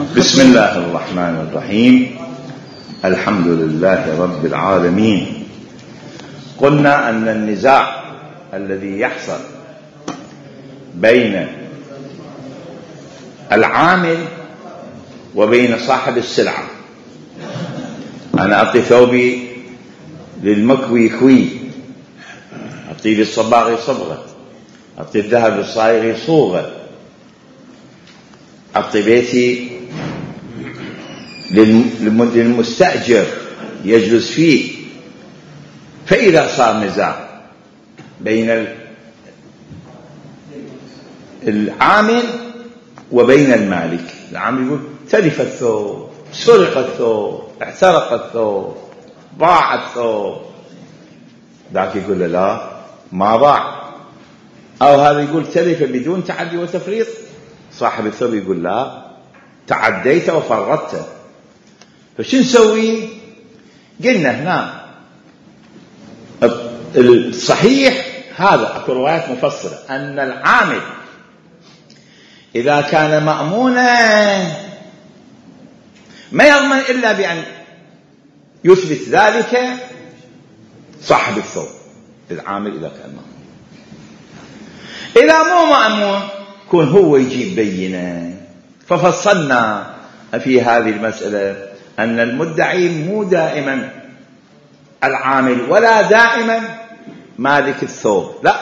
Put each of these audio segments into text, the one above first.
بسم الله الرحمن الرحيم. الحمد لله رب العالمين. قلنا أن النزاع الذي يحصل بين العامل وبين صاحب السلعة، أنا أعطي ثوبي للمكوي كوي، أعطي للصباغ صبغة، أعطي الذهب للصائغ صوغة، أعطي بيتي للمستأجر يجلس فيه. فإذا صار نزاع بين العامل وبين المالك، العامل يقول تلف الثوب، سرق الثوب، احترق الثوب، ضاع الثوب، ذاك يقول له لا ما ضاع، أو هذا يقول تلف بدون تعدي وتفريط، صاحب الثوب يقول لا تعديت وفرطت. فشو نسوي؟ قلنا هنا الصحيح هذا، اكو روايات مفصلة أن العامل إذا كان مأمونا ما يضمن إلا بأن يثبت ذلك صاحب الثوب، العامل إذا كان مأمون. إذا مو مأمون كون هو يجيب بينة. ففصلنا في هذه المسألة أن المدعي مو دائما العامل ولا دائما مالك الثوب، لا،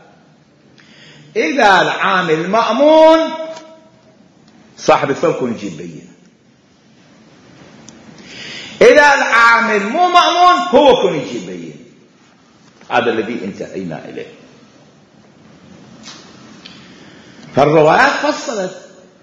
إذا العامل مأمون صاحب الثوب يكون يجيب بينة، إذا العامل مو مأمون هو يكون يجيب بينة. هذا الذي انتهينا إليه. فالروايات فصلت،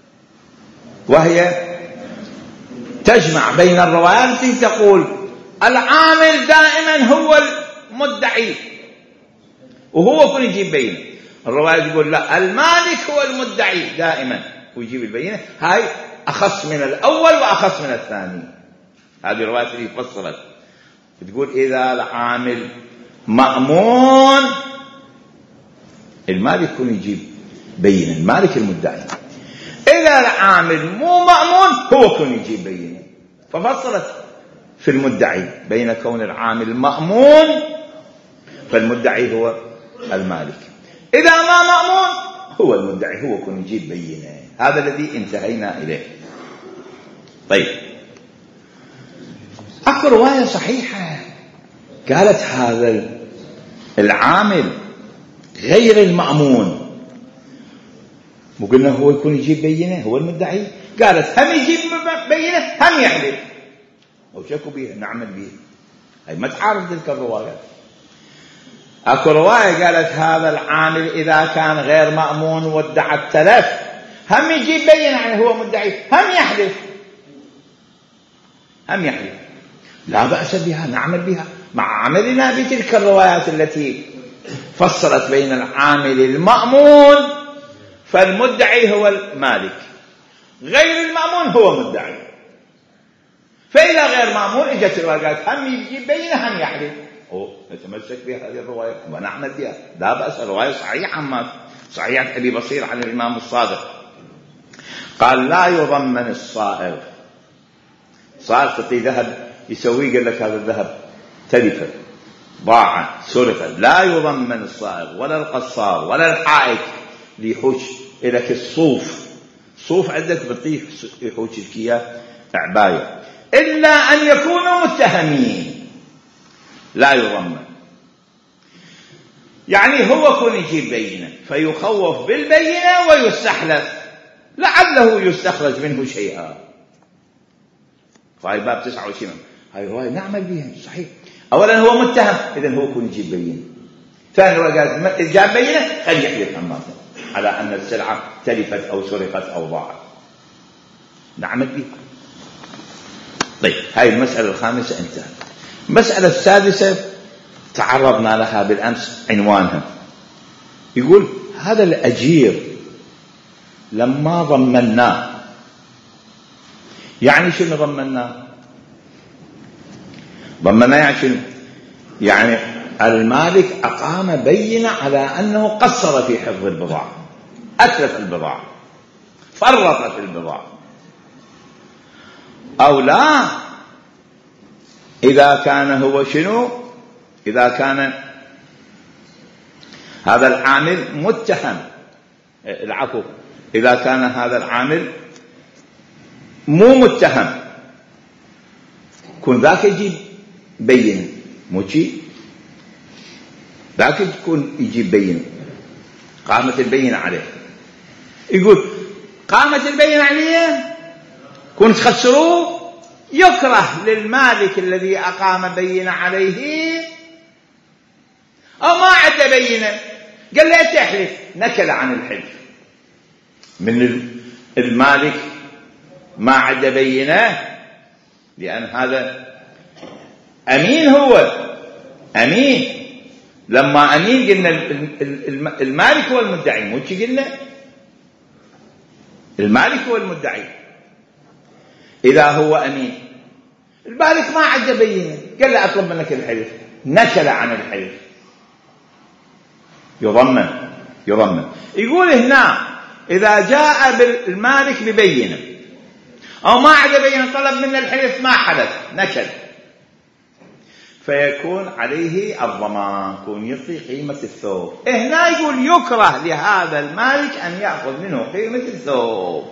وهي تجمع بين الروايات التي تقول العامل دائما هو المدعي وهو يكون يجيب بينة، الرواية تقول لا، المالك هو المدعي دائما ويجيب البينة. هاي أخص من الأول وأخص من الثاني. هذه الرواية اللي فصلت تقول إذا العامل مأمون المالك يكون يجيب بينة، المالك المدعي. إذا العامل مو مأمون هو يكون يجيب بينة. ففصلت في المدعي بين كون العامل مأمون فالمدعي هو المالك، إذا ما مأمون هو المدعي هو يكون يجيب بينة. هذا الذي انتهينا إليه. طيب، أكو رواية صحيحة قالت هذا العامل غير المأمون، وقلنا هو يكون يجيب بينة، هو المدعي. قالت هم يجيب بينة هم يحلف، وشكوا بيها نعمل بيها. هاي ما تعارض تلك الروايات. اكو رواية قالت هذا العامل إذا كان غير مأمون وادعى التلف هم يجيب بينة، يعني هو مدعي هم يحلف، هم يحلف. لا بأس بها، نعمل بها مع عملنا بتلك الروايات التي فصلت بين العامل المأمون فالمدعي هو المالك، غير المأمون هو مدعي. فإذا غير مأمون اجت الروايات هم يجيب بينة هم يحلف، نتمسك بهذه الرواية ونعمل بها، لا بأس. الرواية صحيحة، ما صحيحة أبي بصير عن الإمام الصادق قال لا يضمن الصائغ. صائغ تعطي ذهب يسويه، قال لك هذا الذهب تلف، ضاع، سرق، لا يضمن الصائغ ولا القصار ولا الحائك ليحوش لك الصوف. صوف عندك بطيخ يحوش لك اياه عباية، إلا أن يكونوا متهمين لا يضمن. يعني هو يكون يجيب بينة فيخوف بالبينة ويستحلف لعله يستخرج منه شيئا. فهي باب 29 هاي رواية نعمل بها صحيح. أولا هو متهم، إذن هو يكون يجيب بينة. ثاني رواية جاب بينة خلي يحلف عماته على أن السلعة تلفت أو سرقت أو ضاعت، نعمل بها. طيب، هاي المسألة الخامسة انتهت. المسألة السادسة تعرضنا لها بالأمس، عنوانها يقول هذا الأجير لما ضمناه، يعني شنو ضمناه؟ ضمناه يعني شنو؟ يعني المالك أقام بينة على أنه قصر في حفظ البضاعة، أتلف البضاعة، فرط في البضاعة. أو لا إذا كان هو شنو؟ إذا كان هذا العامل متهم، العفو، إذا كان هذا العامل مو متهم كون ذاك يجيب بينة، مو شيء ذاك يكون يجيب بينة، قامت البينة عليه. يقول قامت البينة عليه كون تخسروه، يكره للمالك الذي أقام بينة عليه أو ما عنده بينة قال له تحلف، نكل عن الحلف من المالك ما عنده بينة، لأن هذا أمين، هو أمين. لما أمين قلنا المالك هو المدعي، مو شي قلنا المالك هو المدعي. إذا هو أمين المالك ما عنده بينة قال له أطلب منك الحلف، نكل عن الحلف، يضمن. يقول هنا إذا جاء المالك ببينة أو ما عنده بينة طلب من الحلف ما حدث، نكل، فيكون عليه الضمان، يكون يعطي قيمة الثوب. هنا يقول يكره لهذا المالك أن يأخذ منه قيمة الثوب،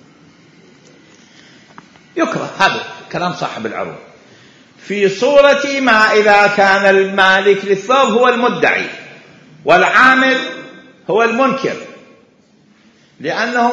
يكره. هذا كلام صاحب العروض في صورة ما إذا كان المالك للثوب هو المدعي والعامل هو المنكر، لأنه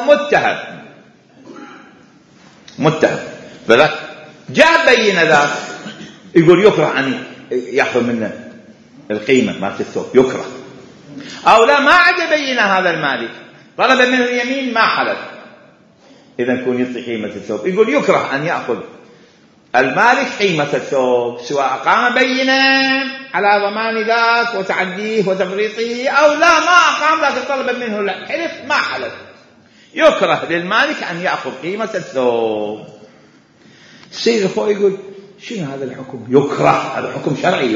متهم، فذلك جاء بين ذاك يقول يكره أن يأخذ منه القيمة ما في الثوب، يكره. أو لا ما عاد بين هذا المالك طلب منه اليمين ما حلف، إذا يكون يعطي قيمة الثوب، يقول يكره أن يأخذ المالك قيمة الثوب سواء أقام بينة على ضمان ذاك وتعديه وتفريطه أو لا ما أقام ذاك طلب منه الحلف ما حلف، يكره للمالك أن يأخذ قيمة الثوب. السيد الخوي يقول شنو هذا الحكم؟ يكره، هذا حكم شرعي،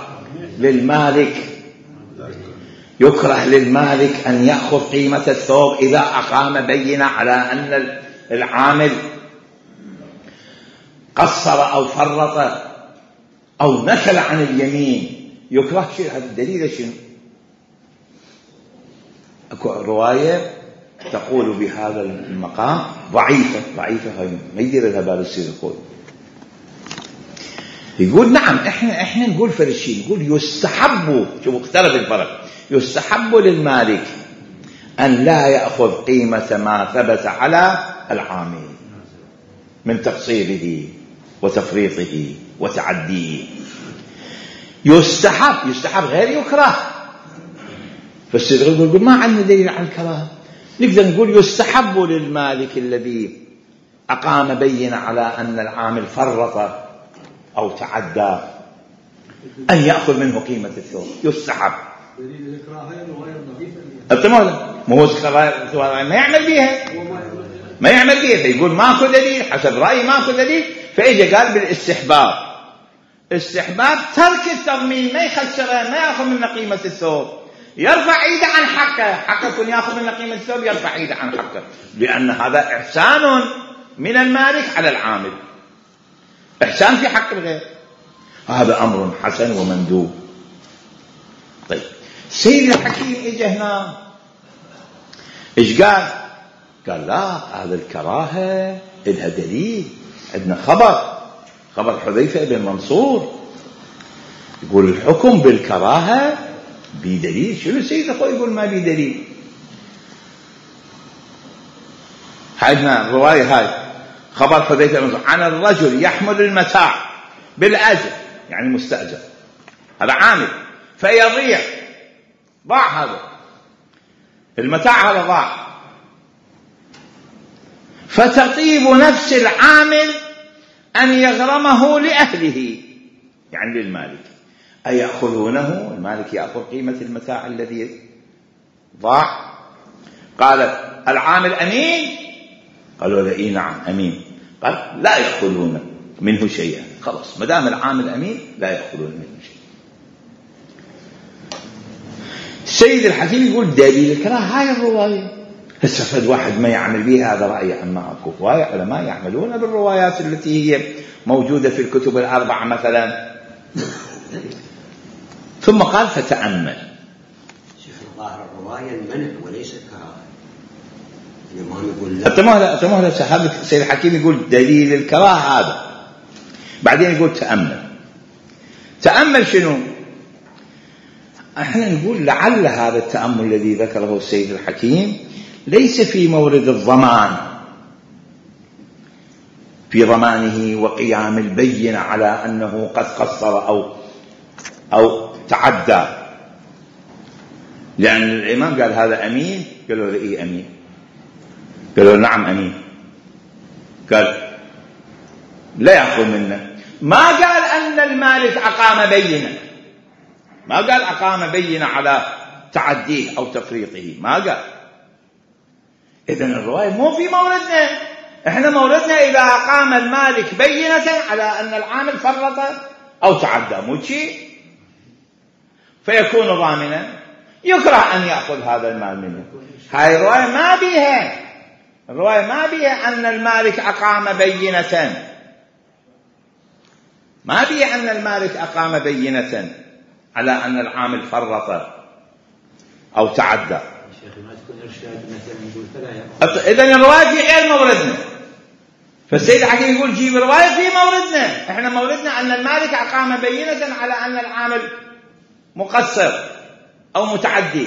يكره للمالك أن يأخذ قيمة الثوب إذا أقام بينة على أن العامل قصر أو فرط أو نكل عن اليمين، يكره. شيء هذا الدليل شنو؟ أكو رواية تقول بهذا المقام ضعيفة، هاي ما يدير لها بال السيد الخوي. يقول نعم احنا نقول فرشين، نقول يستحب، شوفوا اختلف الفرق، يستحب للمالك أن لا يأخذ قيمة ما ثبت على العامل من تقصيره وتفريطه وتعديه، يستحب غير يكره. فالسيد يقول ما عندنا دليل على الكراهة، نقدر نقول يستحب للمالك الذي أقام بينة على أن العامل فرط أو تعدى أن يأخذ منه قيمة الثوب، يستحب. دليل الكراهة رواية ضعيفة، ما يعمل بيها، فيقول ماكو دليل، حسب رأيي ماكو دليل، فإجا قال بالاستحباب، استحباب ترك التضمين، ما يخسره، ما يأخذ منه قيمة الثوب، يرفع ايده عن حقه يكون يأخذ منه قيمة الثوب، يرفع ايده عن حقه، لأن هذا إحسان من المالك على العامل، إحسان في حق الغير، هذا أمر حسن ومندوب. طيب سيد الحكيم إجا هنا إيش قال؟ قال لا، هذا الكراهة إلها دليل، عندنا خبر حذيفة بن منصور يقول الحكم بالكراهة بدليل. شنو سيد أخوي يقول ما بدليل؟ عندنا الرواية هاي خبر حذيفة بن منصور عن الرجل يحمل المتاع بالأجر، يعني مستأجر، هذا عامل، فيضيع، ضاع هذا المتاع، هذا ضاع، فتطيب نفس العامل أن يغرمه لأهله، يعني للمالك، أيأخذونه؟ المالك يأخذ قيمة المتاع الذي ضاع. قال العامل أمين؟ قالوا له إيه نعم أمين. قال لا يأخذون منه شيئا، خلاص ما دام العامل أمين لا يأخذون منه شيئا. السيد الحكيم يقول دليل الكراهة هاي الرواية، هسه فد واحد ما يعمل به هذا رأي عن ما أكو رواية علماء يعملون بالروايات التي هي موجودة في الكتب الأربعة مثلا. ثم قال فتأمل. شيخ الظاهر الرواية المنع وليس الكراهة. الإمام يقول لا. أتمهل سيد الحكيم يقول دليل الكراهة هذا، بعدين يقول تأمل شنو؟ احنا نقول لعل هذا التأمل الذي ذكره السيد الحكيم ليس في مورد الضمان، في ضمانه وقيام البينة على أنه قد قصر أو تعدى، لأن الإمام قال هذا أمين، قالوا له إيه أمين، قالوا له نعم أمين، قال لا يأخذ منه. ما قال أن المالك أقام بينة، ما قال أقام بينة على تعديه أو تفريطه، ما قال. إذن الرواية مو في موردنا، إحنا موردنا إذا أقام المالك بينة على أن العامل فرط أو تعدى مو شيء، فيكون ضامنا، يكره أن يأخذ هذا المال منه. هاي الرواية ما بيها أن المالك أقام بينة، ما بيها أن المالك أقام بينة على أن العامل فرط أو تعدى. إذن الرواية في غير موردنا، فالسيد الحكيم يقول جيب رواية في موردنا، إحنا موردنا أن المالك أقام بينة على أن العامل مقصر أو متعدي،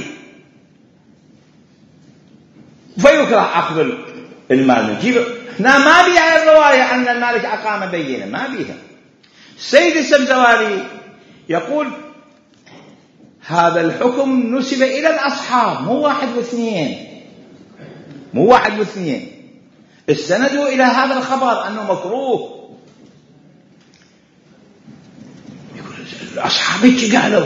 فيكره أخذ المال. نجيب هنا ما بيها الرواية أن المالك أقام بينة، ما بيها. السيد السبزواري يقول هذا الحكم نسب إلى الأصحاب، مو واحد واثنين، استندوا إلى هذا الخبر أنه مكروه. يقول الأصحاب ايش قالوا؟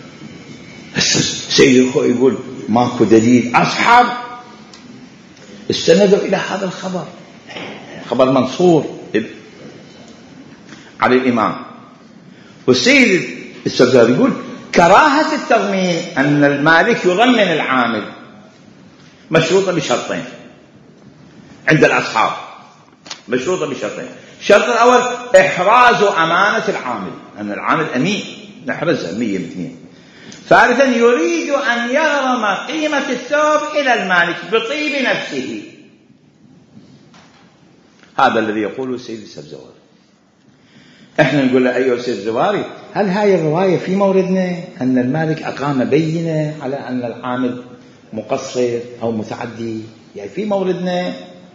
السيد الخوئي يقول ماكو دليل، أصحاب استندوا إلى هذا الخبر، خبر منصور على الإمام. والسيد السبزواري يقول كراهة التضمين أن المالك يضمن العامل مشروطة بشرطين عند الأصحاب، مشروطة بشرطين. الشرط الأول إحراز أمانة العامل، أن العامل أمين نحرزها 100%. ثالثا يريد أن يغرم قيمة الثوب إلى المالك بطيب نفسه. هذا الذي يقوله السيد السبزواري. احنا نقول له أيها السيد الزواري، هل هاي الرواية في موردنا أن المالك أقام بينة على أن العامل مقصر أو متعدي، يعني في موردنا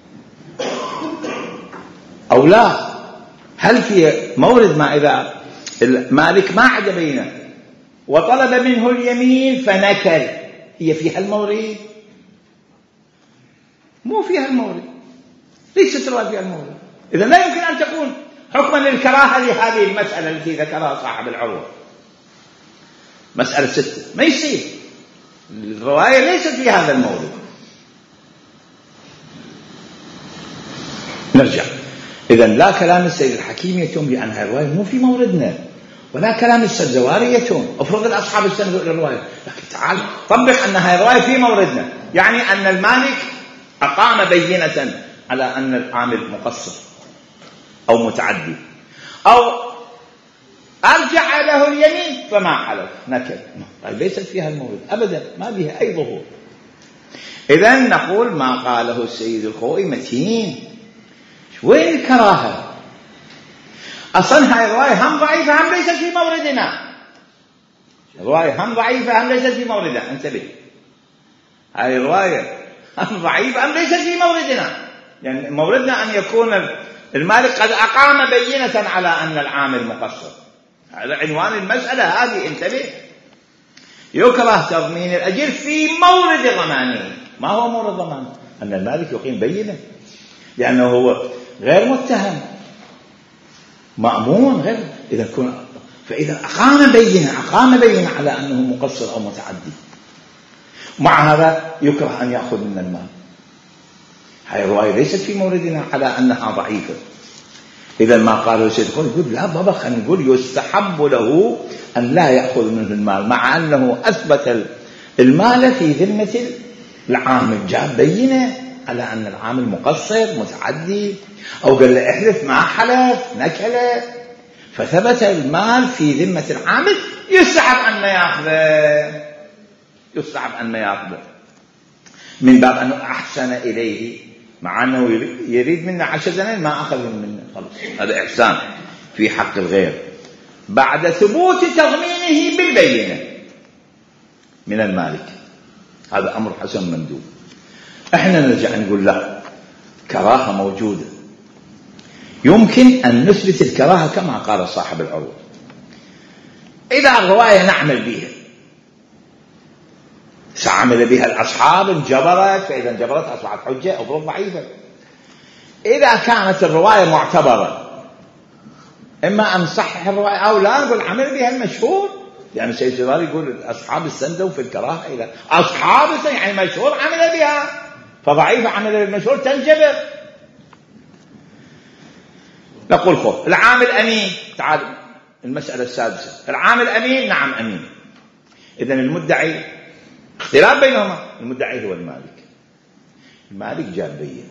أو لا؟ هل في مورد ما إذا المالك ما عاد بينه وطلب منه اليمين فنكل، هي فيها المورد؟ مو فيها المورد، ليست رواية فيها المورد. إذا لا يمكن أن تكون حكما للكراهة لهذه المسألة التي ذكرها صاحب العروة، مسألة 6 ما يصير، الرواية ليست في هذا المورد. نرجع. إذن لا كلام السيد الحكيم يتم لأن هذه الرواية مو في موردنا، ولا كلام السبزواري يتم. افرض الأصحاب استندوا إلى الرواية، لكن تعال طبق أن هذه الرواية في موردنا، يعني أن المالك أقام بينة على أن العامل مقصر أو متعدي، أو أرجع له اليمين فما حلف نكل، ليست فيها المورد أبدا، ما بها أي ظهور. إذن نقول ما قاله السيد الخوئي متين. وين الكراهة؟ أصلا هاي الرواية هم ضعيفة هم ليست في موردنا، الرواية هم ضعيفة هم ليست في موردنا، انتبه، هاي الرواية هم ضعيفة هم ليست في موردنا، يعني موردنا أن يكون المالك قد أقام بينة على أن العامل مقصر، هذا عنوان المسألة هذه، انتبه. يكره تضمين الأجر في مورد ضمانه. ما هو مورد ضمانه؟ أن المالك يقيم بينة، لأنه هو غير متهم مأمون غير، فإذا أقام بينة على أنه مقصر أو متعدي، مع هذا يكره أن يأخذ من المال. هاي الرواية ليست في موردنا على أنها ضعيفة. إذا ما قاله السيد الخوئي يقول لا بابا، خلينا نقول يستحب له أن لا يأخذ منه المال، مع أنه أثبت المال في ذمة العامل جاب بينة على أن العامل مقصر متعدي، أو قال له احلف ما حلف نكله، فثبت المال في ذمة العامل، يسحب عن ما يأخذه، يسحب عن ما يأخذه من باب أنه أحسن إليه، مع أنه يريد منه 10 سنين ما أخذ منه، خلاص هذا إحسان في حق الغير بعد ثبوت تضمينه بالبينة من المالك. هذا أمر حسن مندوب. احنا نرجع نقول لا، كراهة موجودة، يمكن أن نثبت الكراهة كما قال صاحب العروض. إذا الرواية نعمل بها، سعمل بها الأصحاب انجبرت، فإذا انجبرت أصبحت حجة أو ضعيفة. إذا كانت الرواية معتبرة، إما أن نصحح الرواية أو لا، نقول عمل بها المشهور، يعني سيد الشيرازي يقول أصحاب السندوا في الكراهة إلى أصحاب السند، يعني مشهور عمل بها، فضعيفة عمل بالمشهور تنجبر. نقول خذ العامل أمين، تعال المسألة السادسة، العامل أمين، نعم أمين. إذن المدعي اختلاف بينهما، المدعي هو المالك، المالك جاب بينة،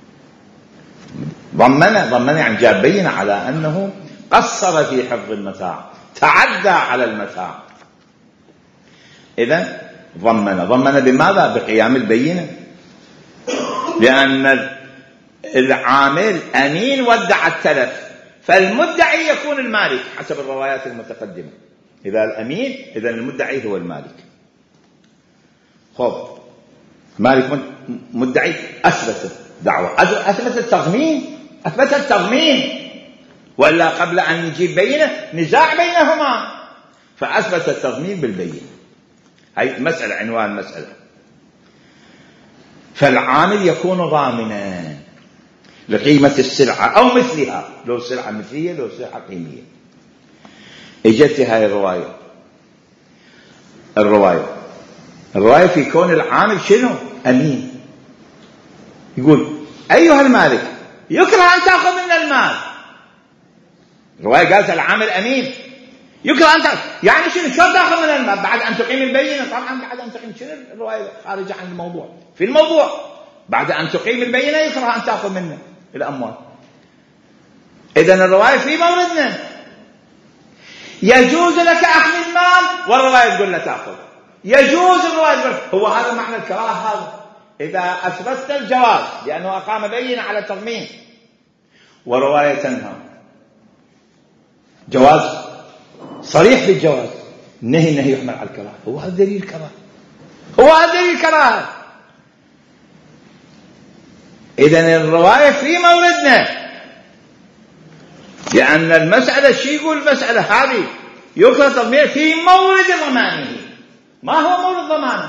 ضمن يعني جاب بينة على أنه قصر في حفظ المتاع، تعدى على المتاع. إذن ضمن بماذا؟ بقيام البينة، لأن العامل أمين ودع التلف، فالمدعي يكون المالك حسب الروايات المتقدمة. إذا الأمين إذن المدعي هو المالك. خذ مالك مدعي أثبت دعوة، أثبت التضمين، وإلا قبل أن نجيب بينة نزاع بينهما، فأثبت التضمين بالبينة. هاي مسألة، عنوان مسألة. فالعامل يكون ضامنا لقيمة السلعة أو مثلها، لو سلعة مثلية لو سلعة قيمية. اجت هاي الرواية في كون العامل شنو؟ أمين. يقول أيها المالك يكره أن تأخذ من المال. الرواية قالت العامل أمين، يكره أن تأخذ، يعني شنو تأخذ من المال بعد أن تقيم البينة؟ طبعا بعد أن تقيم، شنو الرواية خارجة عن الموضوع، في الموضوع بعد أن تقيم البينة يكره أن تأخذ منه الأموال. إذن الرواية في موردنا، يجوز لك أخذ المال والرواية تقول لا تأخذ، يجوز الرواية تقول، هو هذا معنى الكراهة. هذا إذا أثبتت الجواز لأنه أقام بينة على التضمين، ورواية تنهى، جواز صريح بالجواز، النهي يحمل على الكراهة، هو هذا دليل الكراهة، إذن الرواية في موردنا، لأن المسألة شيء يقول المسألة هذه يكره تضمين في مورد ضمانه. ما هو مورد ضمانه؟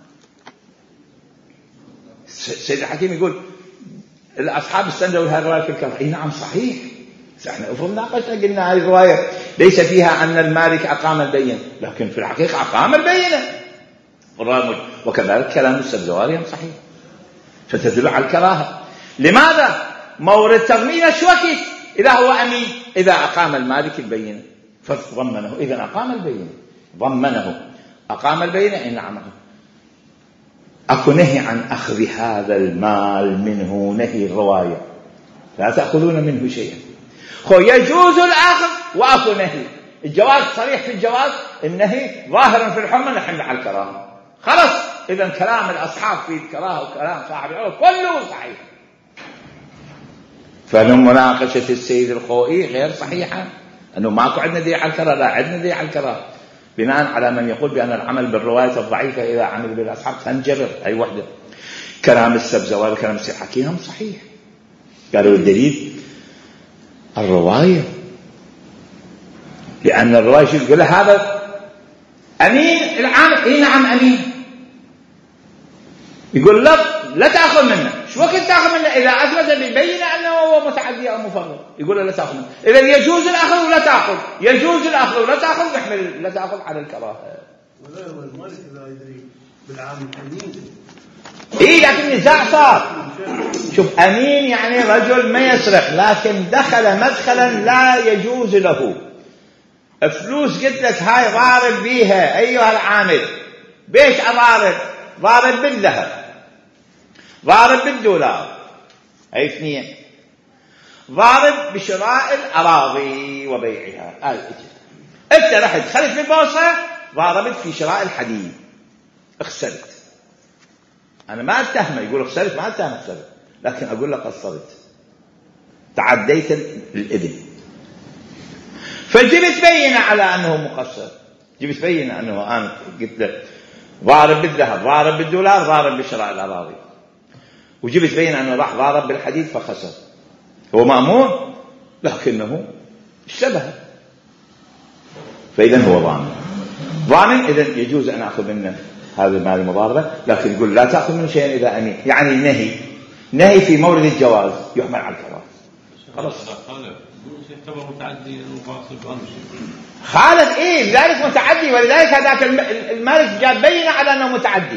سيد الحكيم يقول الأصحاب استندوا لهذه الرواية في الكراهة. أي نعم صحيح، احنا افرض ناقشنا قلنا هذه الرواية ليس فيها أن المالك أقام البينة، لكن في الحقيقة أقام البينة، وكذلك كلام السبزواري صحيح، فتدل على الكراهة. لماذا؟ مورد تضمين شوكت إذا هو أمين، إذا أقام المالك البينة فضمنه، إذا أقام البينة ضمنه، أقام البينة. إن نعم، أكو نهي عن أخذ هذا المال منه، نهي الرواية لا تأخذون منه شيئا، يجوز الأخذ وأكو نهي، الجواز صريح في الجواز، النهي ظاهرا في الحرمة، نحمل على الكراهة. خلاص، إذن كلام الأصحاب في الكراهة وكلام صاحب العروض كله صحيح. فمناقشة السيد الخوئي غير صحيحة، أنه ماكو عندنا دليل على الكراهة، لا عندنا دليل على الكراهة، بناء على من يقول بأن العمل بالرواية الضعيفة إذا عمل بالأصحاب تنجبر. أي وحدة. كلام السبزواري وكلام السيد الحكيم صحيح، قالوا الدليل الرواية، لأن الرواية يقول له هذا أمين العامل، إيه نعم أمين، يقول لا تأخذ منه، شو وقت تأخذ منه؟ إذا أثبت بيبين أنه هو متعدي أو مفرط، يقول لا تأخذ منه. إذا يجوز الأخذ ولا تأخذ، يجوز الأخذ ولا تأخذ، يحمل لا تأخذ على الكراهة. ولا هو المالك لا يدري بالعامل أمين. إيه لكن نزاع صار. شوف أمين يعني رجل ما يسرق، لكن دخل مدخلا لا يجوز له، فلوس قلت لك هاي ضارب بيها أيها العامل، بيش ضارب بالذهب، ضارب بالدولار، أي اثنين. ضارب بشراء الأراضي وبيعها، أنت رحت دخلت في البورصة، ضاربت في شراء الحديد، اخسرت. أنا ما أتهمه، يقول اخسرت، ما أتهم اخسرت، لكن أقول لك قصرت، تعديت الإذن. فجبت بينة على أنه مقصر، جبت بينة أنه أنا قلت له ضارب بالذهب، ضارب بالدولار، ضارب بشراء الأراضي، وجبت بينة أنه راح ضارب بالحديد فخسر. هو مأمون لكنه اشتبه، فإذا هو ضامن. إذن يجوز أن أخذ منه هذا المال المضاربة، لكن يقول لا تأخذ منه شيئا إذا أمين. يعني نهي في مورد الجواز يحمل على الكراهة. خلاص يعتبر متعدي خالد لذلك متعدي، ولذلك هذاك المالك جاب بينة على أنه متعدي،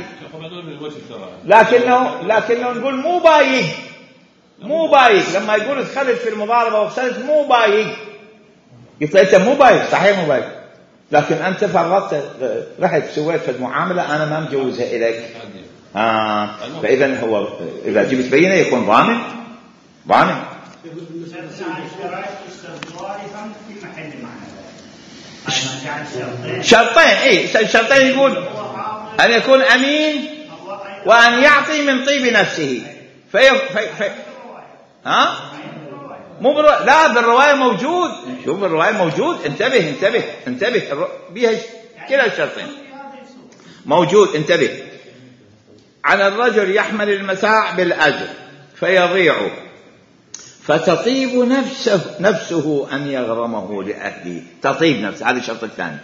لكنه نقول مو بايق لما يقول ادخلت في المضاربة وخسرت، مو بايق. قلت له أنت مو بايق، صحيح مو بايق، لكن أنت فرطت، رحت سويت في المعاملة أنا ما مجوزها إليك. فإذا هو إذا جبت بينة يكون ضامن. شرطين يقول أن يكون أمين وأن يعطي من طيب نفسه. لا بالرواية موجود، شوف بالرواية موجود، انتبه بيها كلا الشرطين موجود، انتبه. على الرجل يحمل المتاع بالأجر فيضيع فتطيب نفسه أن يغرمه لأهله. تطيب نفسه، هذا الشرط الثاني،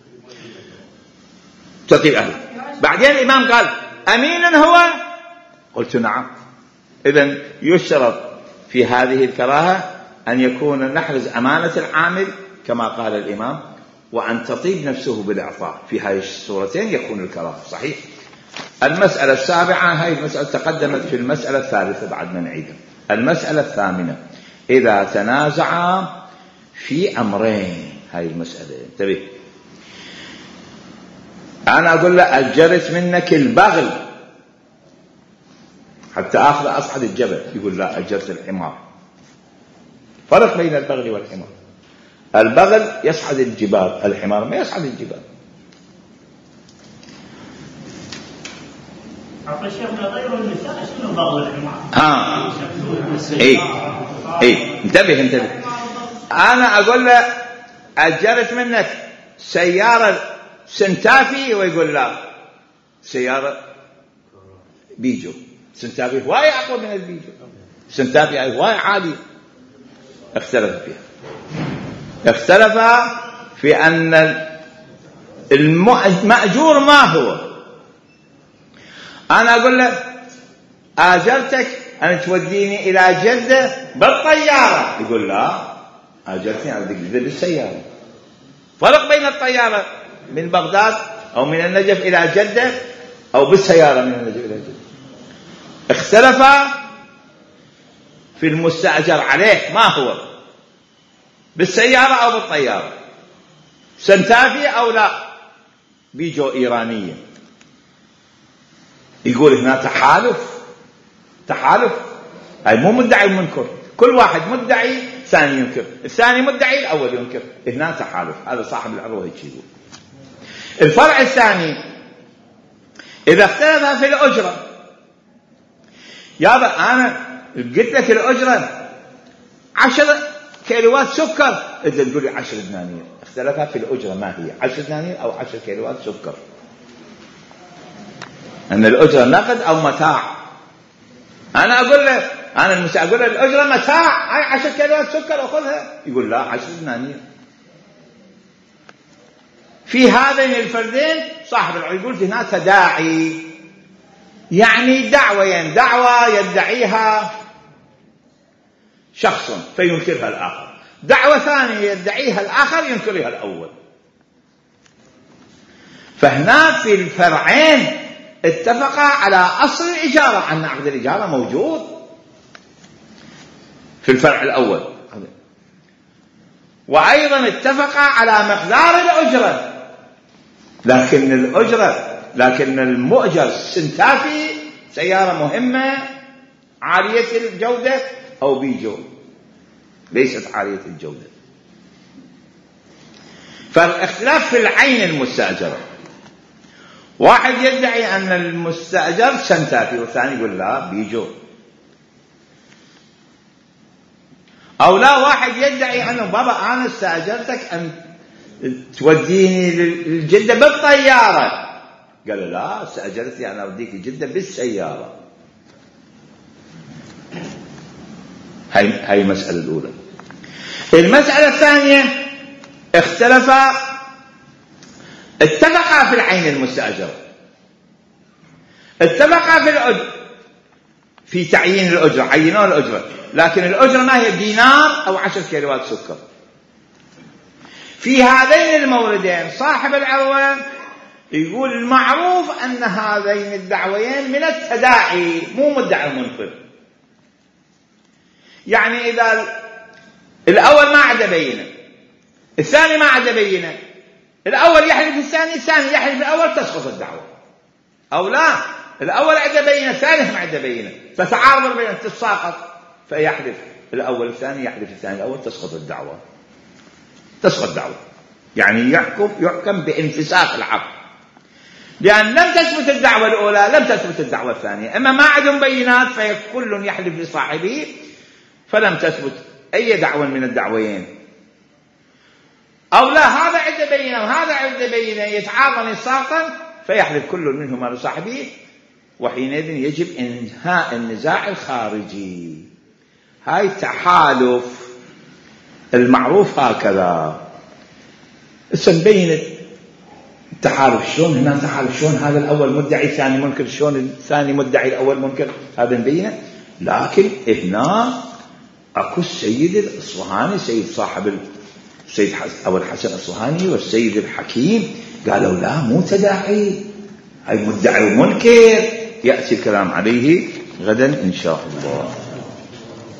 تطيب أهله. بعدين الإمام قال أمين هو؟ قلت نعم. إذن يشترط في هذه الكراهة أن يكون نحرز أمانة العامل كما قال الإمام، وأن تطيب نفسه بالإعطاء. في هذه الصورتين يكون الكراهة صحيح. المسألة السابعة، هذه المسألة تقدمت في المسألة الثالثة بعد ما نعيدها. المسألة الثامنة، إذا تنازع في أمرين. هذه المسألة انتبه، أنا أقول له أجرت منك البغل حتى أخذ أصعد الجبل، يقول لا أجرت الحمار. فرق بين البغل والحمار، البغل يصعد الجبال، الحمار ما يصعد الجبال. انتبه. أنا أقول له أجرت منك سيارة سنتافي، ويقول لا سيارة بيجو. سنتافي هواي أقوى من البيجو، سنتافي هواي عالي. اختلف في أن المأجور ما هو. أنا أقول له آجرتك أن توديني إلى جدة بالطيارة، يقول لا آجرتني على جدة بالسيارة. فرق بين الطيارة من بغداد أو من النجف إلى جدة أو بالسيارة من النجف إلى جدة. اختلف في المستأجر عليه ما هو، بالسيارة أو بالطيارة، سنتافي أو لا بيجو إيرانية. يقول هنا تحالف، هاي مو مدعي ومنكر، كل واحد مدعي ثاني ينكر، الثاني مدعي الأول ينكر، هنا تحالف. هذا صاحب العروة هيك يقول. الفرع الثاني، إذا اختلف في الأجرة، يابا أنا قلت لك الأجرة 10 كيلوات سكر، إذا تقول لي 10 دنانير. اختلفها في الأجرة ما هي 10 دنانير أو 10 كيلوات سكر، أن الأجرة نقد أو متاع. أنا أقول له الأجرة متاع، هاي 10 كيلوات سكر أخذها، يقول لا 10 دنانير. في هذين الفردين صاحب العروة يقول هنا تداعي، يعني دعوة يدعيها شخص فينكرها الآخر، دعوة ثانية يدعيها الآخر ينكرها الأول. فهنا في الفرعين اتفقا على أصل الإجارة، أن عقد الإجارة موجود في الفرع الأول، وأيضا اتفقا على مقدار الأجرة، لكن المؤجر سنتافي سيارة مهمة عالية الجودة أو بيجو ليست عالية الجودة. فالاختلاف في العين المستأجرة، واحد يدعي أن المستأجر سنتافي والثاني يقول لا بيجو، أو لا واحد يدعي أنه بابا أنا استأجرتك أن توديني للجدة بالطيارة، قال لا استأجرتني أنا أوديك الجدة بالسيارة. هاي المسألة الأولى. المسألة الثانية اتفقا في العين المستأجرة، اتفقا في الأجر، في تعيين الأجرة، عينوا الأجرة، لكن الأجرة ما هي دينار أو 10 كيلوات سكر. في هذين الموردين صاحب العروة يقول المعروف أن هذين الدعوين من التداعي مو مدعي منفر. يعني إذا الأول ما عدا بينه، الثاني ما عدا بينه، الأول يحلف الثاني، الثاني يحلف الأول، تسقط الدعوة. أو لا الأول عدا بينه، الثاني ما عدا بينه، فتعارض بينه تساقط، فيحلف الأول الثاني، يحلف الثاني الأول، تسقط الدعوة. تسقط الدعوة يعني يحكم بانفساخ العقد، لأن لم تثبت الدعوة الأولى، لم تثبت الدعوة الثانية. أما ما عندهم بينات فكل يحلف لصاحبه، فلم تثبت أي دعوة من الدعوين. أو لا هذا عنده بينة وهذا عنده بينة يتعاظم الساقا، فيحلف كل منهما لصاحبه، وحينئذ يجب إنهاء النزاع الخارجي. هاي تحالف المعروف هكذا. نبين التحالف شلون، هنا تحالف شلون، هذا الأول مدعي الثاني منكر، شلون الثاني مدعي الأول منكر، هذا نبينه. لكن هنا أكو السيد الأصفهاني، سيد صاحب السيد أبو الحسن الأصفهاني والسيد الحكيم قالوا لا مو تداعي، هاي مدعي ومنكر. يأتي الكلام عليه غدا إن شاء الله.